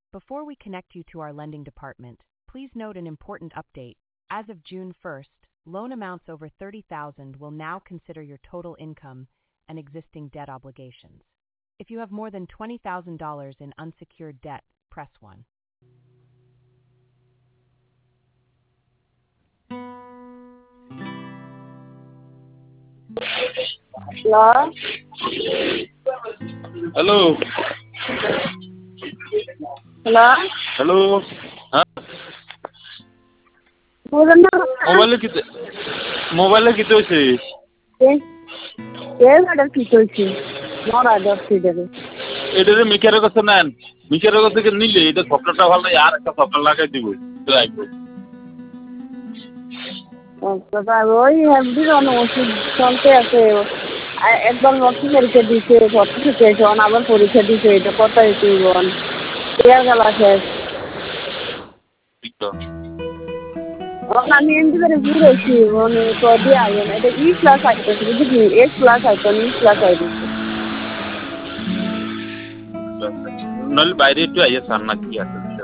Before we connect you to our lending department, please note an important update. As of June 1st, loan amounts over $30,000 will now consider your total income and existing debt obligations. If you have more than $20,000 in unsecured debt, press 1. Hello? Hello. Hello? Hello. हाँ बोलो ना mobile कितने होचे ये order की चलছি মোর order দিতে এটারে মিকারে কথা নেন মিকারে কথা কে নিলে এটা সফটওয়্যারটা ভালো না আর একটা সফটওয়্যার লাগাই দিব রাখবো দাদা ওই হেভি ওষুধ চলতে আছে একবার ভর্তি পরীক্ষা দিছে ভর্তি থেকে আবার পরীক্ষা দিছে এটা কত হইবন এর গেল শেষ আমি এমনি করে ঘুরেছি মানে কদি আগে না এটা ই ক্লাস আইতো বুঝলি এস ক্লাস আইতো ই ক্লাস আইতো নল বাইরে একটু আইয়া সান্না কি আছে